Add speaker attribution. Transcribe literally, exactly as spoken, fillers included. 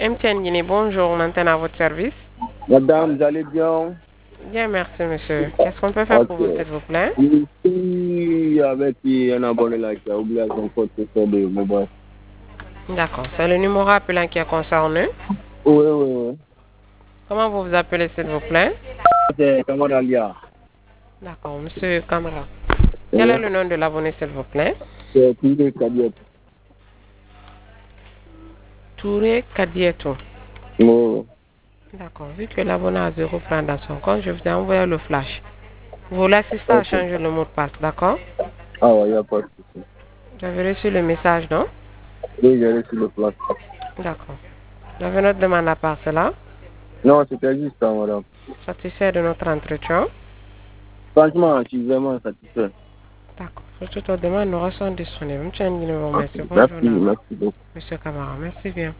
Speaker 1: M T N Guinée, bonjour, on antenne à votre service.
Speaker 2: Madame, vous allez bien?
Speaker 1: Bien, merci, monsieur. Qu'est-ce qu'on peut faire
Speaker 2: Ok.
Speaker 1: pour vous, s'il vous plaît?
Speaker 2: Ici, avec un abonné là qui a oublié son code secteur de mobile.
Speaker 1: D'accord, c'est le numéro appelant qui est concerné.
Speaker 2: Oui, oui, oui.
Speaker 1: Comment vous vous appelez, s'il vous plaît?
Speaker 2: C'est Kamara Alia.
Speaker 1: D'accord, monsieur Camara. Quel
Speaker 2: Oui.
Speaker 1: est le nom de l'abonné, s'il vous plaît?
Speaker 2: C'est Touré Kadiet.
Speaker 1: Touré Kadieto.
Speaker 2: Oui, oui.
Speaker 1: D'accord, vu que l'abonné a zéro franc dans son compte, je vous ai envoyé le flash. Vous voulez assister à
Speaker 2: Ok.
Speaker 1: changer le mot de passe, d'accord?
Speaker 2: Ah ouais, il n'y a pas de souci.
Speaker 1: Vous avez reçu le message, non?
Speaker 2: Oui, j'ai reçu le plan.
Speaker 1: D'accord. Vous avez notre demande à part cela?
Speaker 2: Non, c'était juste ça, madame.
Speaker 1: Satisfait de notre entretien?
Speaker 2: Franchement, je suis vraiment satisfait.
Speaker 1: D'accord. Pour toute autre demande, nous restons disponibles. Monsieur Nguyen vous
Speaker 2: Ok.
Speaker 1: remercie. Bonne
Speaker 2: Merci,
Speaker 1: journée à vous.
Speaker 2: merci beaucoup.
Speaker 1: Monsieur Camara, merci bien.